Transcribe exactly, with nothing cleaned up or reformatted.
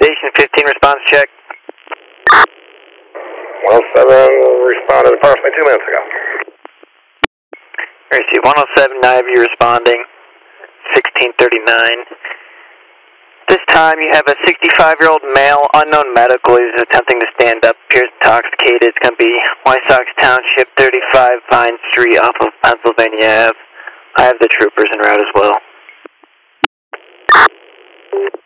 Station fifteen, response check. one oh seven responded approximately two minutes ago. Receive one oh seven, Navy responding, sixteen thirty-nine. This time you have a sixty-five-year-old male, unknown medical. He's attempting to stand up, appears intoxicated. It's going to be White Sox Township, thirty-five Vine Street off of Pennsylvania Avenue. I have the troopers en route as well.